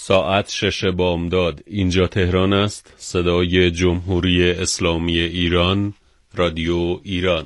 ساعت 6 بامداد. اینجا تهران است. صدای جمهوری اسلامی ایران، رادیو ایران.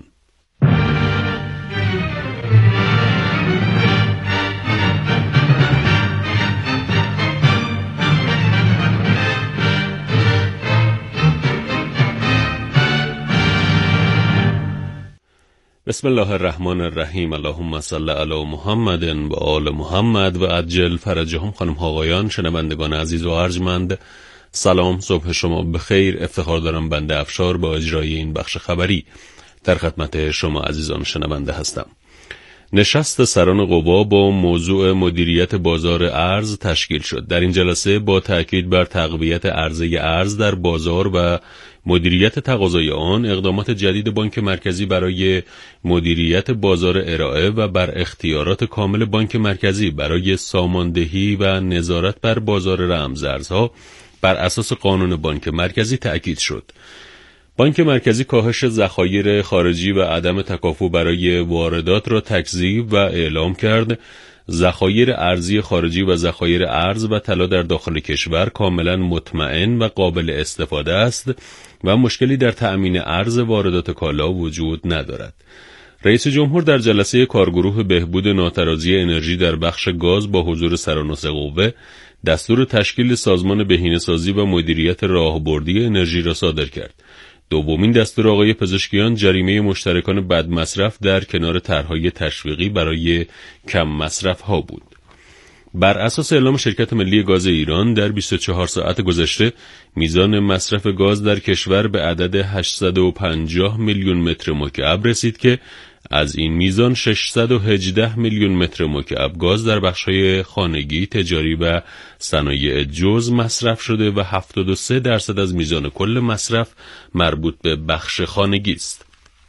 بسم الله الرحمن الرحیم. اللهم صل علی محمد و آل محمد و عجل فرجهم. خانم ها آقایان، شنوندگان عزیز و ارجمند، سلام، صبح شما بخیر. افتخار دارم بنده افشار با اجرای این بخش خبری در خدمت شما عزیزان شنونده هستم. نشست سران قوا با موضوع مدیریت بازار ارز تشکیل شد. در این جلسه با تأکید بر تقویت عرضه ارز در بازار و مدیریت تقاضای آن، اقدامات جدید بانک مرکزی برای مدیریت بازار ارائه و بر اختیارات کامل بانک مرکزی برای ساماندهی و نظارت بر بازار رمزارزها بر اساس قانون بانک مرکزی تأکید شد. بانک مرکزی کاهش ذخایر خارجی و عدم تکافؤ برای واردات را تکذیب و اعلام کرد. ذخایر ارزی خارجی و ذخایر ارز و طلا در داخل کشور کاملا مطمئن و قابل استفاده است و مشکلی در تأمین ارز واردات کالا وجود ندارد. رئیس جمهور در جلسه کارگروه بهبود ناترازی انرژی در بخش گاز با حضور سران و قوه دستور تشکیل سازمان بهینه‌سازی و مدیریت راهبردی انرژی را صادر کرد. دومین دستور آقای پزشکیان جریمه مشترکان بد مصرف در کنار طرح‌های تشویقی برای کم مصرف ها بود. بر اساس اعلام شرکت ملی گاز ایران در 24 ساعت گذشته میزان مصرف گاز در کشور به عدد 850 میلیون متر مکعب رسید که از این میزان 618 میلیون متر مکعب گاز در بخش‌های خانگی، تجاری و صنایع جز مصرف شده و 73% از میزان کل مصرف مربوط به بخش خانگی است.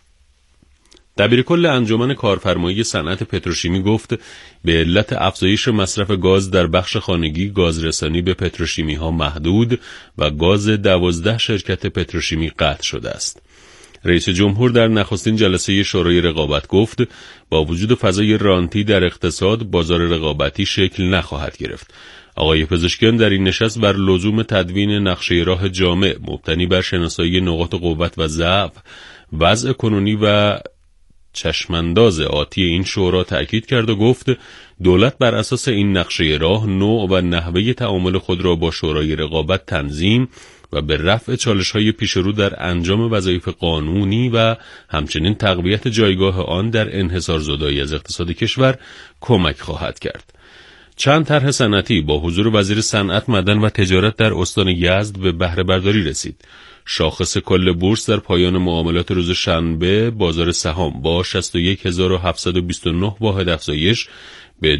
دبیرکل انجمن کارفرمایی صنعت پتروشیمی گفت به علت افزایش مصرف گاز در بخش خانگی، گازرسانی به پتروشیمی ها محدود و گاز 12 شرکت پتروشیمی قطع شده است. رئیس جمهور در نخستین جلسه شورای رقابت گفت با وجود فضای رانتی در اقتصاد، بازار رقابتی شکل نخواهد گرفت. آقای پزشکیان در این نشست بر لزوم تدوین نقشه راه جامع مبتنی بر شناسایی نقاط قوت و ضعف، وضع کنونی و چشمانداز آتی این شورا تأکید کرد و گفت دولت بر اساس این نقشه راه نوع و نحوه تعامل خود را با شورای رقابت تنظیم و به رفع چالش‌های پیشرو در انجام وظایف قانونی و همچنین تقویت جایگاه آن در انحصارزدایی از اقتصاد کشور کمک خواهد کرد. چند طرح صنعتی با حضور وزیر صنعت، معدن و تجارت در استان یزد به بهره برداری رسید. شاخص کل بورس در پایان معاملات روز شنبه بازار سهام با 61729 واحد افزایش به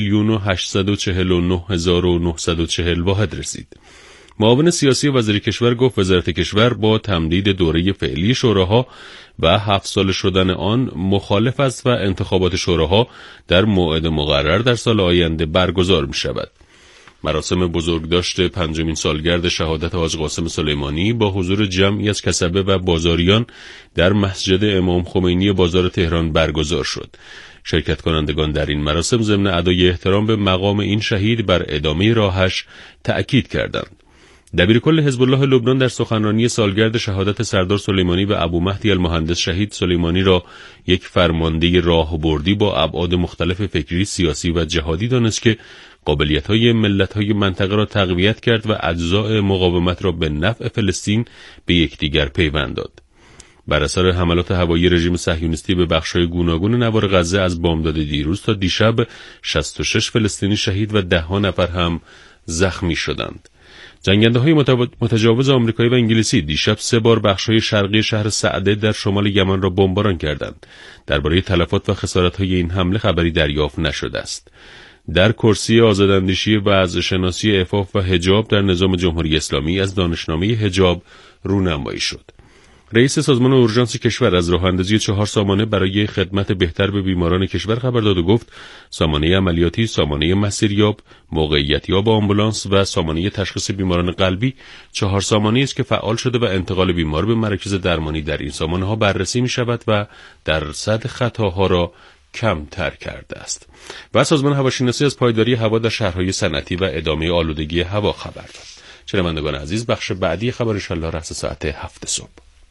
2,849,940 واحد رسید. معاون سیاسی وزیر کشور گفت وزارت کشور با تمدید دوره فعلی شوراها و 7 ساله شدن آن مخالف است و انتخابات شوراها در موعد مقرر در سال آینده برگزار می شود. مراسم بزرگداشت 5مین سالگرد شهادت حاج قاسم سلیمانی با حضور جمعی از کسبه و بازاریان در مسجد امام خمینی بازار تهران برگزار شد. شرکت کنندگان در این مراسم ضمن ادای احترام به مقام این شهید بر ادامه راهش تأکید کردند. دبیرکل حزب الله لبنان در سخنرانی سالگرد شهادت سردار سلیمانی و ابو مهدی المهندس شهید سلیمانی را یک فرمانده راهبردی با ابعاد مختلف فکری، سیاسی و جهادی دانست که قابلیت‌های ملت‌های منطقه را تقویت کرد و اجزاء مقاومت را به نفع فلسطین به یکدیگر پیوند داد. بر اثر حملات هوایی رژیم صهیونیستی به بخش‌های گوناگون نوار غزه از بامداد دیروز تا دیشب 66 فلسطینی شهید و 10 نفر هم زخمی شدند. جنگنده‌های متجاوز آمریکایی و انگلیسی دیشب 3 بار بخش‌های شرقی شهر سعده در شمال یمن را بمباران کردند. درباره تلفات و خسارت‌های این حمله خبری دریافت نشده است. در کرسی آزاداندیشی وضع شناسی عفاف و حجاب در نظام جمهوری اسلامی از دانشنامه حجاب رونمایی شد. رئیس سازمان اورژانس کشور از راه اندازی 4 سامانه برای خدمت بهتر به بیماران کشور خبر داد و گفت سامانه عملیاتی، سامانه مسیریاب، موقعیتیاب آمبولانس و سامانه تشخیص بیماران قلبی 4 سامانه است که فعال شده و انتقال بیمار به مراکز درمانی در این سامانه ها بررسی می شود و درصد خطاها را کمتر کرده است. و سازمان هواشناسی از پایداری هوا در شهرهای صنعتی و ادامه آلودگی هوا خبر داد. شنوندگان عزیز، بخش بعدی خبر ان شاء الله رأس ساعت 7 صبح.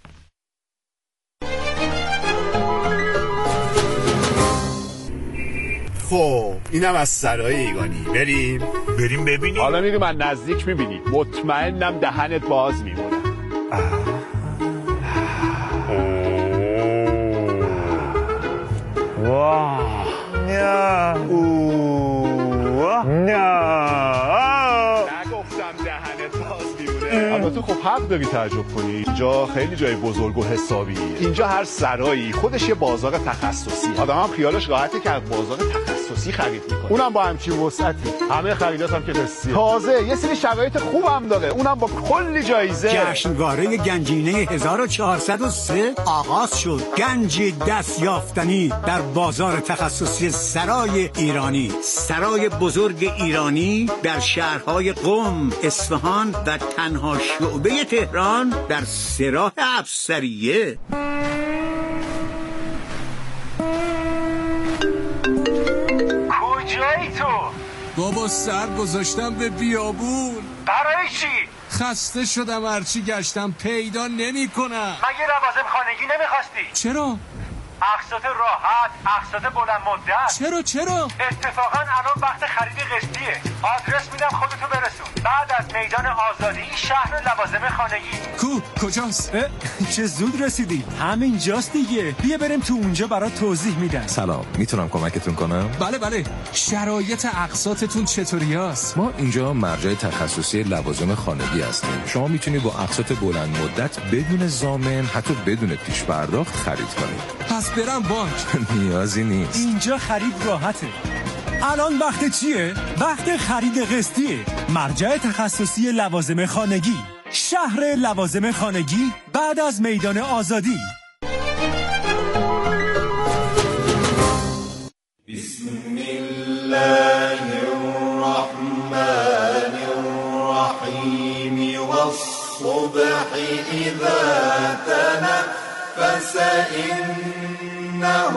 خب اینم از سرای ایگانی. بریم ببینیم. حالا میری من نزدیک میبینی. مطمئنم دهنت باز میمونه. واه نه نگفتم دهنت باز میمونه. البته خب حق داری تعجب کنی. اینجا خیلی جای بزرگ و حسابی. اینجا هر سرایی خودش یه بازار تخصصی. آدم هم خیالش راحته که از بازار تخصصی خرید میکنه. اونم با همچین وسعتی. همه خریدات هم که حسیه. تازه یه سری شرایط خوبم داره. اونم با کلی جایزه. جشنواره گنجینه 1403 آغاز شد. گنج دستیافتنی در بازار تخصصی سرای ایرانی. سرای بزرگ ایرانی در شهرهای قم، اصفهان و تنها شعبه تهران در سراح افسریه. کجایی تو؟ بابا سر گذاشتم به بیابون. برای چی؟ خسته شدم، هرچی گشتم پیدا نمی کنم. مگه لوازم خانگی نمیخواستی؟ چرا؟ اقساط راحت، اقساط بلند مدت. چرا؟ اتفاقا الان وقت خرید قسطیه. آدرس میدم خودتو برسون. بعد از میدان آزادی شهر لوازم خانگی. کجاست؟ چه زود رسیدی. همین جاست دیگه. بیا بریم تو اونجا برات توضیح میدم. سلام، میتونم کمکتون کنم؟ بله. شرایط اقساطتون چطوری است؟ ما اینجا مرجع تخصصی لوازم خانگی هستیم. شما میتونید با اقساط بلند مدت بدون ضامن، حتی بدون پیش پرداخت خرید کنید. پس برم بانک؟ نیازی نیست. اینجا خرید راحته. الان وقت چیه؟ وقت خرید قسطیه. مرجع تخصصی لوازم خانگی، شهر لوازم خانگی بعد از میدان آزادی. بسم الله الرحمن الرحیم والصبح اذا تنفس انه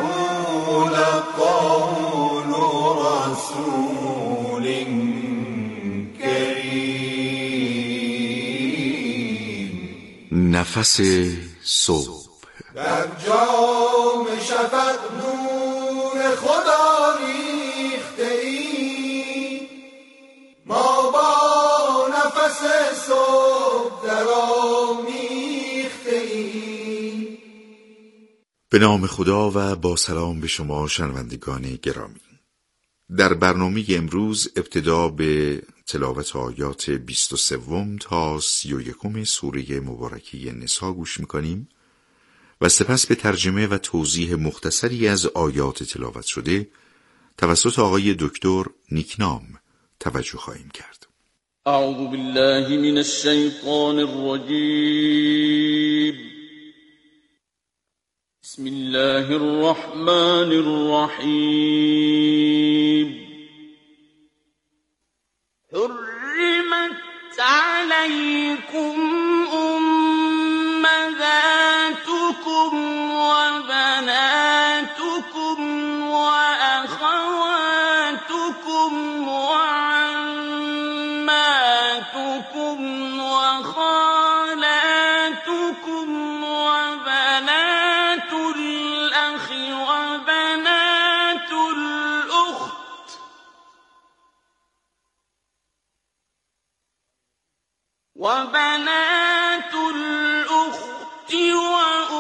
لقول رسول کریم. نفس صبح در جام شفق نور خدا ریخته ای، ما با نفس صبح در آمیخته ای. به نام خدا و با سلام به شما شنوندگان گرامی. در برنامه امروز ابتدا به تلاوت آیات 23 تا 31 سوره مبارکه نساء گوش میکنیم و سپس به ترجمه و توضیح مختصری از آیات تلاوت شده توسط آقای دکتر نیکنام توجه خواهیم کرد. اعوذ بالله من الشیطان الرجیم. بسم الله الرحمن الرحیم. حرمت علیکم امهاتکم و بناتکم و اخواتکم و عماتکم و خالاتکم و بنات الاخ و بنات الاخت و بنات الاخت و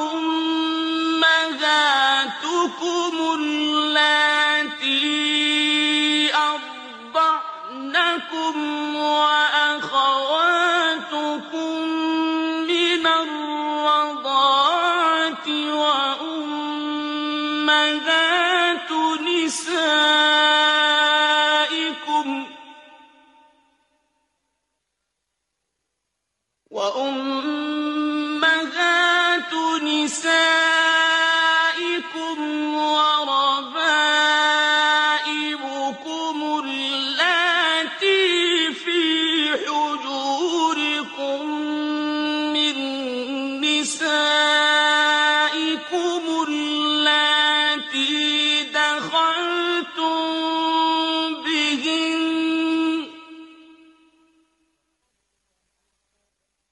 امهاتکم اللاتی ارضعنکم و اخواتکم من الرضاعة و امهات نسائکم و امهات نسائکم و ربائبکم اللاتی فی حجورکم من نسائکم اللاتی دخلتم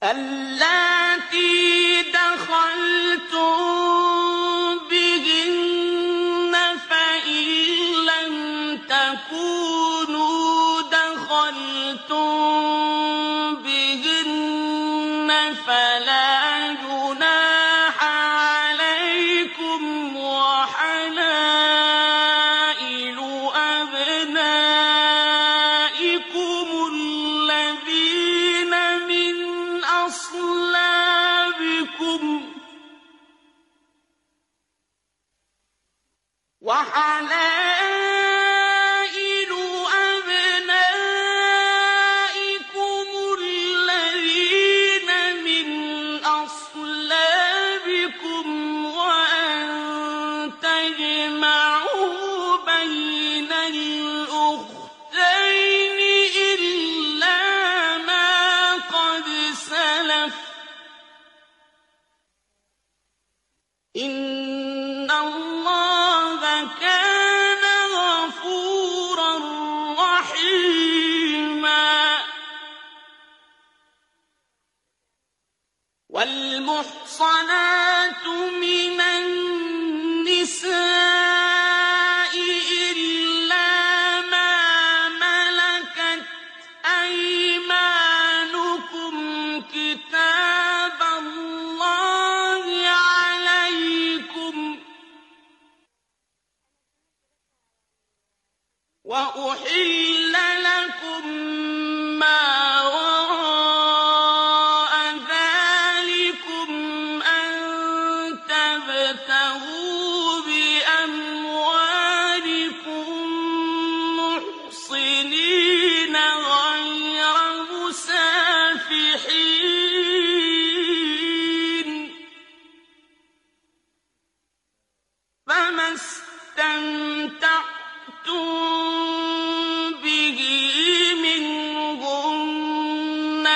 اللاتي دخلتم بهن فإن لم تكونوا دخلتم بهن فلا جناح عليكم وحلائل أبنائكم الذين من أصلابكم وحلائل أبنائكم الذين من أصلابكم وأن تجمعوا بين الأختين إلا ما قد سلف إن الله كان غفورا رحيما والمحصنات من النساء إلا ما ملكت أيمانكم كتاب الله عليكم وأحل لكم ما وراء ذلكم أن تبتغوا بأموالكم محصنين غير مسافحين فما استمتعتم به منهن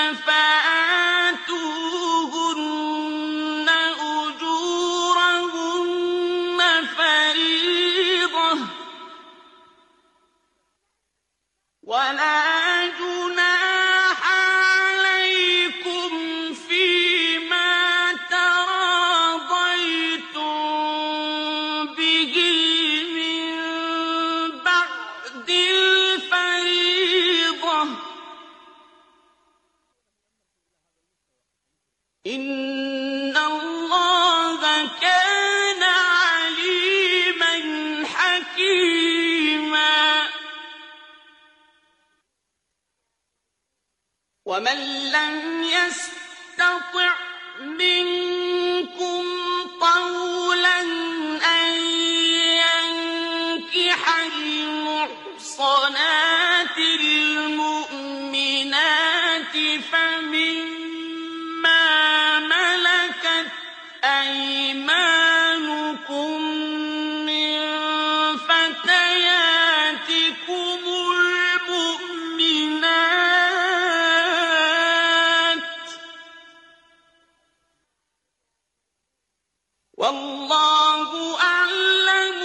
فآتوهن أجورهن فريضة ولا جناح عليكم فيما تراضيتم به من بعد الفريضة إن الله كان عليما حكيما ومن لم يستطع منكم طولا أن ينكح المحصنات المؤمنات فمما ملكت أيمانكم من فتياتكم المؤمنات والله أعلم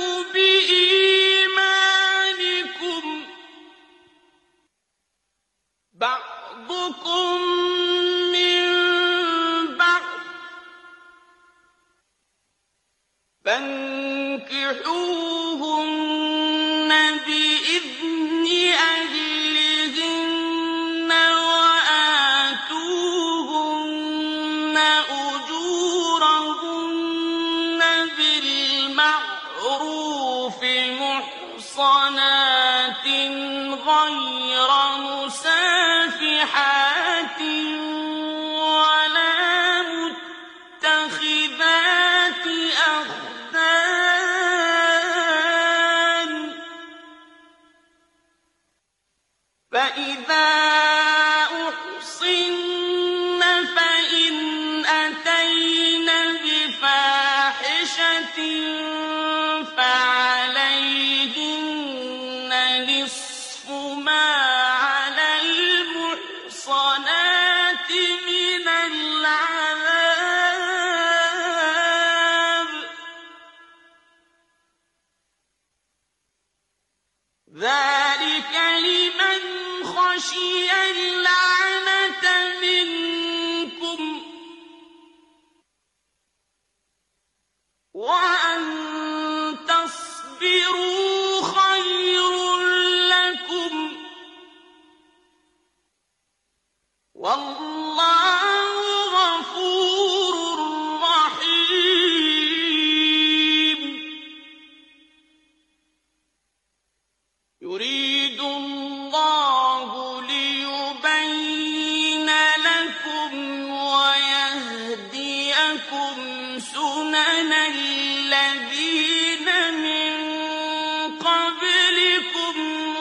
بإيمانكم بعضكم من بعض فانكحوهن بإذن أهلهن وآتوهن أجورهن بالمعروف محصنات غير مسافحات ولا متخذات أخدان فإذا أحصن فإن أتين بفاحشة فعليهن نصف ما على المحصنات سنن الذين من قبلكم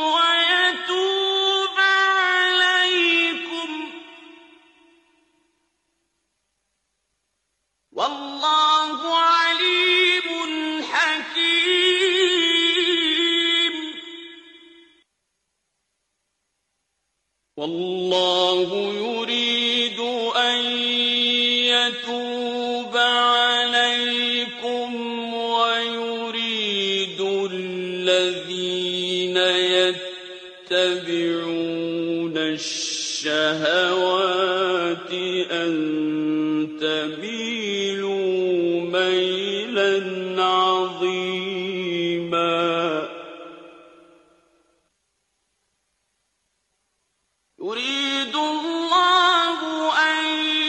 ويتوب عليكم والله عليم حكيم والله يريد أن يتوب عليكم ويريد الذين يتبعون الشهوات أن تميلوا ميلا عظيما يريد الله أن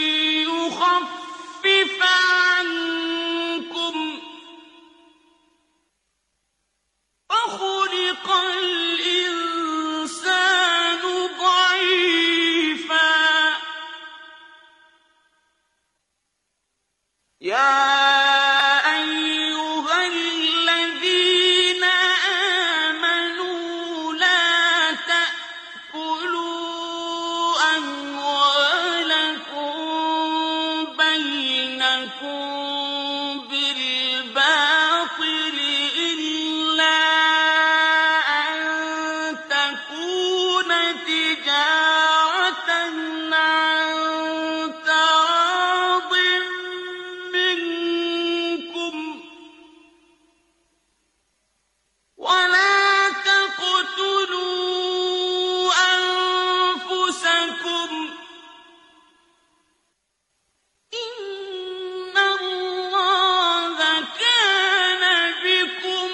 يخفف عنكم وخلق الإنسان ضعيفا يا أيها الذين آمنوا لا تأكلوا أموالكم بينكم بالباطل إلا أن تكون تجارة عن تراض منكم ولا تقتلوا أنفسكم إن الله كان بكم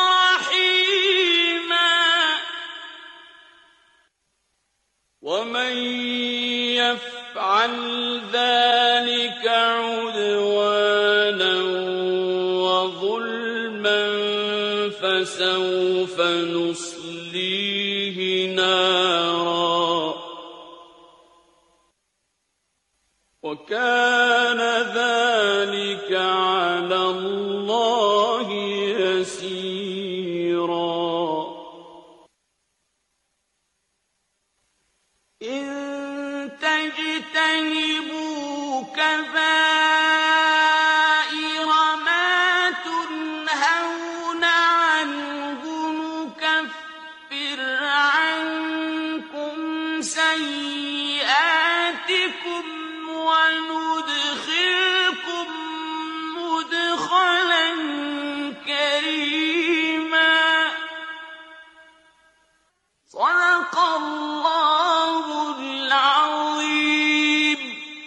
رحيما ومن يفعل ذلك عدوانا وظلما فسوف نصليه نارا وكان ذلك على الله يسيرا إن تجتنبوا كبائر ما تنهون عنه نكفر عنكم سيئاتكم وندخلكم مدخلا كريما صدق الله العظيم.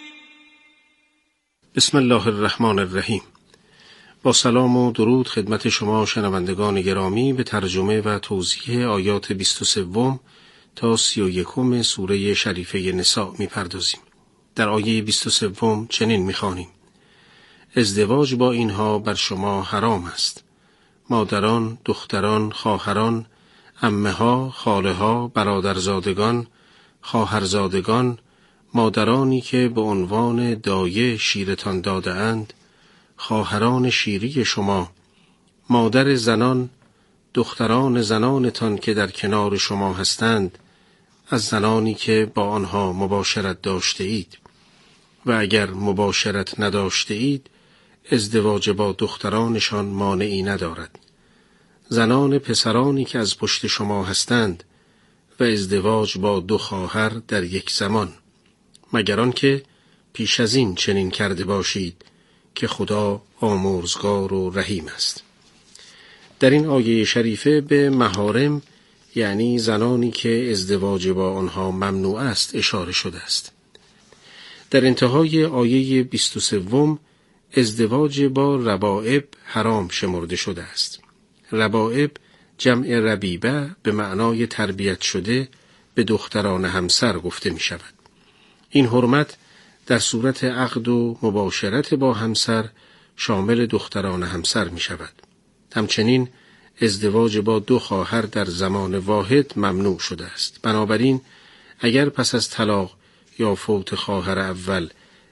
بسم الله الرحمن الرحیم. با سلام و درود خدمت شما شنوندگان گرامی به ترجمه و توضیح آیات 23 تا 31 سوره شریفه نساء می‌پردازیم. در آیه 23 چنین می‌خوانیم: ازدواج با اینها بر شما حرام است. مادران، دختران، خواهران، عمه‌ها، خاله‌ها، برادرزادگان، خواهرزادگان، مادرانی که به عنوان دایه شیرتان داده اند، خواهران شیری شما، مادر زنان، دختران زنانتان که در کنار شما هستند، از زنانی که با آنها مباشرت داشته اید و اگر مباشرت نداشته اید، ازدواج با دخترانشان مانعی ندارد. زنان پسرانی که از پشت شما هستند و ازدواج با 2 خواهر در یک زمان، مگر آنکه پیش از این چنین کرده باشید که خدا آمرزگار و رحیم است. در این آیه شریفه به محارم، یعنی زنانی که ازدواج با آنها ممنوع است، اشاره شده است. در انتهای آیه 23 ازدواج با ربائب حرام شمرده شده است. ربائب جمع ربیبه به معنای تربیت شده به دختران همسر گفته می شود. این حرمت در صورت عقد و مباشرت با همسر شامل دختران همسر می شود. همچنین ازدواج با 2 خواهر در زمان واحد ممنوع شده است. بنابراین اگر پس از طلاق یا فوت خواهر اول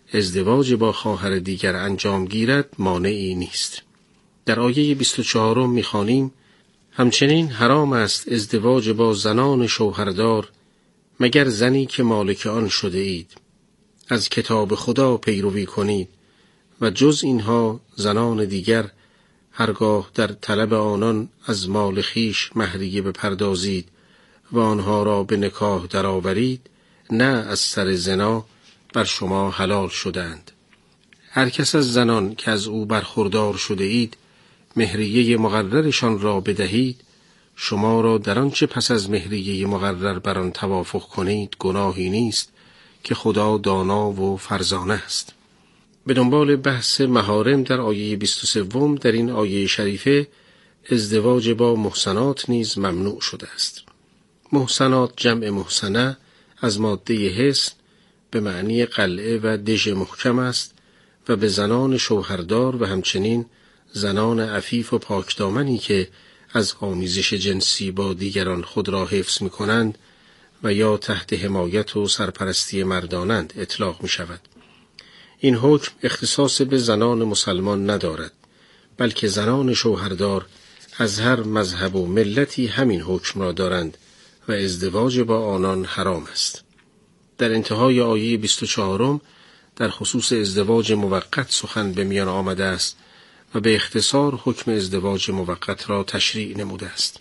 ازدواج با خواهر دیگر انجام گیرد مانعی نیست. در آیه 24 می‌خوانیم: همچنین حرام است ازدواج با زنان شوهردار مگر زنی که مالک آن شده اید. از کتاب خدا پیروی کنید و جز اینها زنان دیگر هرگاه در طلب آنان از مال خویش مهریه بپردازید و آنها را به نکاح درآورید، نه از سر زنا بر شما حلال شدند. هر کس از زنان که از او برخوردار شده اید مهریه مقررشان را بدهید، شما را در آنچه پس از مهریه مقرر بر آن توافق کنید گناهی نیست که خدا دانا و فرزانه است. به دنبال بحث محارم در آیه 23 در این آیه شریفه ازدواج با محسنات نیز ممنوع شده است. محسنات جمع محسنه از ماده حصن به معنی قلعه و دژ محکم است و به زنان شوهردار و همچنین زنان عفیف و پاکدامنی که از آمیزش جنسی با دیگران خود را حفظ می کنند و یا تحت حمایت و سرپرستی مردانند اطلاق می شود. این حکم اختصاص به زنان مسلمان ندارد، بلکه زنان شوهردار از هر مذهب و ملتی همین حکم را دارند و ازدواج با آنان حرام است. در انتهای آیه 24 در خصوص ازدواج موقت سخن به میان آمده است و به اختصار حکم ازدواج موقت را تشریع نموده است.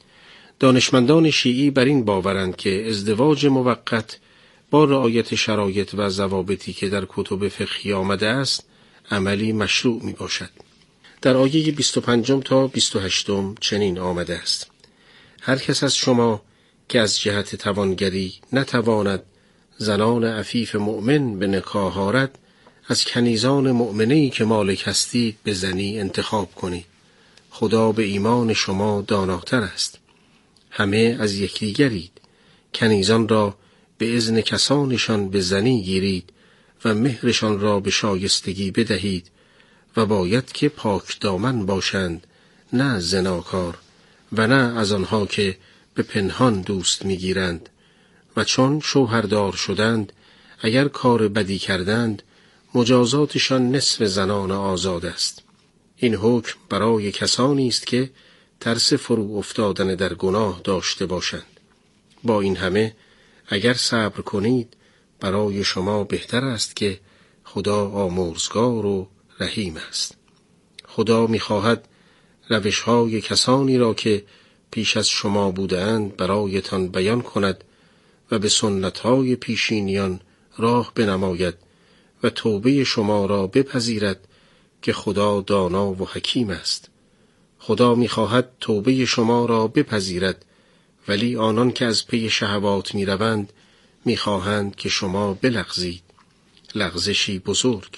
دانشمندان شیعی بر این باورند که ازدواج موقت با رعایت شرایط و ضوابطی که در کتب فقهی آمده است عملی مشروع می باشد. در آیه 25 تا 28 چنین آمده است: هر کس از شما که از جهت توانگری نتواند زنان عفیف مؤمن به نکاح آرد، از کنیزان مؤمنه‌ای که مالک هستید به زنی انتخاب کنید. خدا به ایمان شما داناتر است. همه از یکدیگرید. کنیزان را به اذن کسانشان به زنی گیرید و مهرشان را به شایستگی بدهید و باید که پاک دامن باشند، نه زناکار و نه از آنها که به پنهان دوست میگیرند. و چون شوهردار شدند اگر کار بدی کردند مجازاتشان نصف زنان آزاد است. این حکم برای کسانی است که ترس فرو افتادن در گناه داشته باشند. با این همه اگر صبر کنید برای شما بهتر است که خدا آمرزگار و رحیم است. خدا می‌خواهد روش‌های کسانی را که پیش از شما بودند برایتان بیان کند و به سنت‌های پیشینیان راه بنماید و توبه شما را بپذیرد که خدا دانا و حکیم است. خدا می‌خواهد توبه شما را بپذیرد، ولی آنان که از پی شهوات می‌روند می‌خواهند که شما بلغزید، لغزشی بزرگ.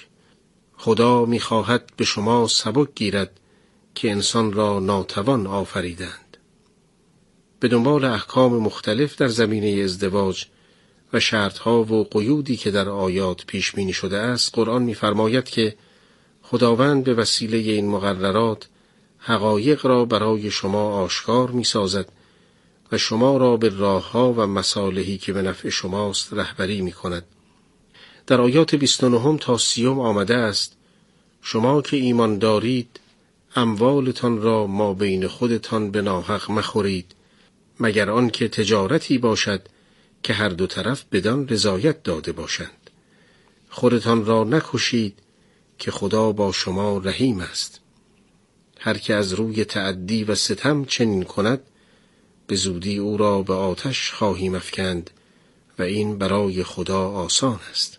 خدا می‌خواهد به شما سبک گیرد که انسان را ناتوان آفریدند. به دنبال احکام مختلف در زمینه ازدواج و شرطها و قیودی که در آیات پیش بینی شده است، قرآن می‌فرماید که خداوند به وسیله این مقررات حقایق را برای شما آشکار می‌سازد و شما را به راه‌ها و مصالحی که به نفع شماست رهبری می‌کند. در آیات 29 تا 30 آمده است: شما که ایمان دارید اموالتان را ما بین خودتان به ناحق مخورید، مگر آن که تجارتی باشد که هر دو طرف بدان رضایت داده باشند. خودتان را نکشید که خدا با شما رحیم است. هر که از روی تعدی و ستم چنین کند به زودی او را به آتش خواهیم افکند و این برای خدا آسان است.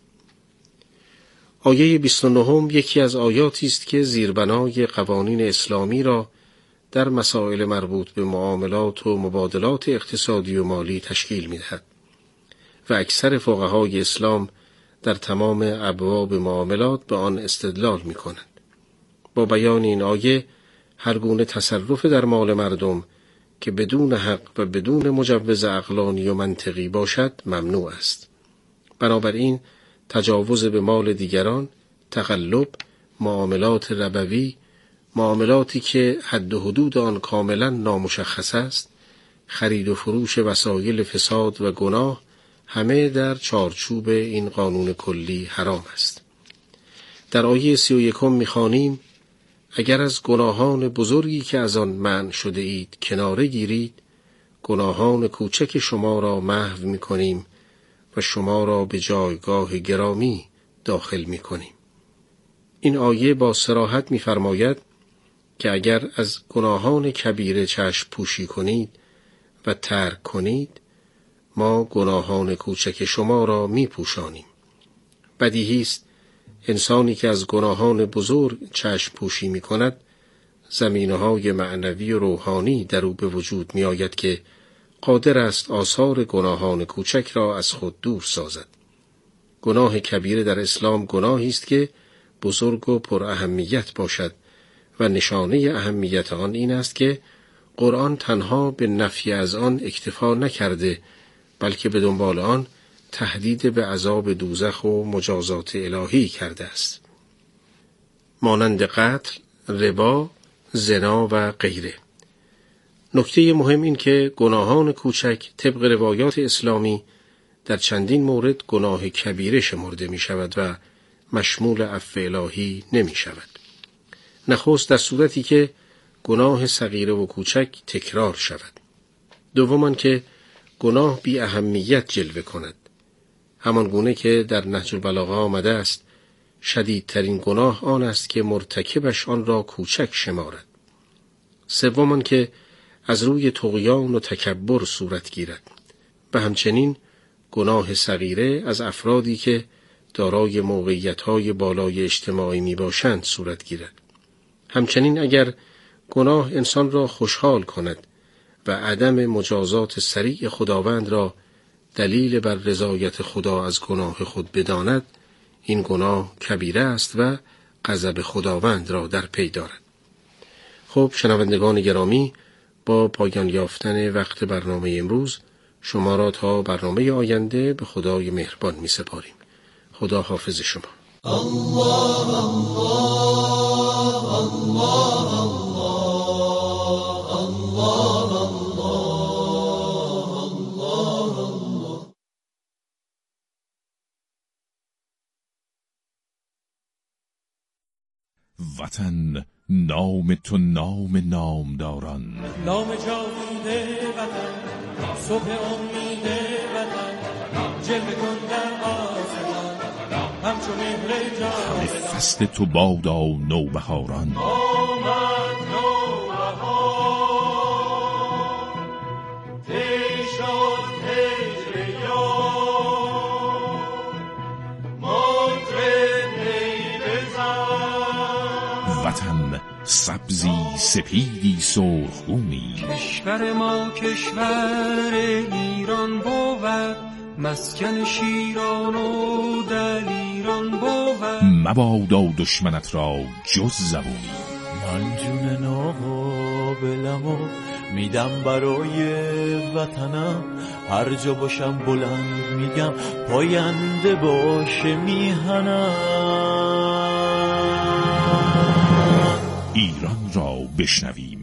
آیه 29 یکی از آیاتی است که زیربنای قوانین اسلامی را در مسائل مربوط به معاملات و مبادلات اقتصادی و مالی تشکیل می‌دهد و اکثر فقهای اسلام در تمام ابواب معاملات به آن استدلال می‌کنند. با بیان این آیه هر گونه تصرف در مال مردم که بدون حق و بدون مجوز عقلانی و منطقی باشد ممنوع است. بنابراین تجاوز به مال دیگران، تقلب، معاملات ربوی، معاملاتی که حد و حدود آن کاملا نامشخص است، خرید و فروش وسایل فساد و گناه، همه در چارچوب این قانون کلی حرام است. در آیه 31 می‌خوانیم: اگر از گناهان بزرگی که از آن منع شده اید کناره گیرید، گناهان کوچک شما را محو می‌کنیم و شما را به جایگاه گرامی داخل می‌کنیم. این آیه با صراحت می‌فرماید که اگر از گناهان کبیره چشم پوشی کنید و ترک کنید، ما گناهان کوچک شما را می‌پوشانیم. بدیهی است انسانی که از گناهان بزرگ چشم پوشی می‌کند، زمینه‌های معنوی و روحانی در او به وجود می‌آید که قادر است آثار گناهان کوچک را از خود دور سازد. گناه کبیره در اسلام گناهی است که بزرگ و پر اهمیت باشد و نشانه اهمیت آن این است که قرآن تنها به نفی از آن اکتفا نکرده، بلکه به دنبال آن تهدید به عذاب دوزخ و مجازات الهی کرده است، مانند قتل، ربا، زنا و غیره. نکته مهم این که گناهان کوچک طبق روایات اسلامی در چندین مورد گناه کبیره شمرده می شود و مشمول عفو الهی نمی شود. نخست در صورتی که گناه صغیره و کوچک تکرار شود. دومان که گناه بی اهمیت جلوه کند، همان گونه که در نهج البلاغه آمده است: شدیدترین گناه آن است که مرتکبش آن را کوچک شمارد. سومان که از روی طغیان و تکبر صورت گیرد و همچنین گناه صغیره از افرادی که دارای موقعیت‌های بالای اجتماعی می باشند صورت گیرد. همچنین اگر گناه انسان را خوشحال کند و عدم مجازات سریع خداوند را دلیل بر رضایت خدا از گناه خود بداند، این گناه کبیره است و غضب خداوند را در پی دارد. خب شنوندگان گرامی، با پایان یافتن وقت برنامه امروز شما را تا برنامه آینده به خدای مهربان می سپاریم. خدا حافظ شما. الله الله الله الله الله الله. وطن نام تو نام نامداران، نام جاوید وطن، صبح امید وطن، جلوه کن در آسمان همچون مهر جاودان. همه فصل تو بادا نوبهاران، آمد نوبهار، طی شد هجر یار، مطرب نی بزن. وطن سبزی سپیدی سرخگونی، کشور ما کشور ایران بود، مسکن شیران و دلیران بود. مبادا دشمنت را جز زبونی، من جون ناقابلمو میدم برای وطنم، هر جا باشم بلند میگم پاینده باشه میهنم. ایران را بشنویم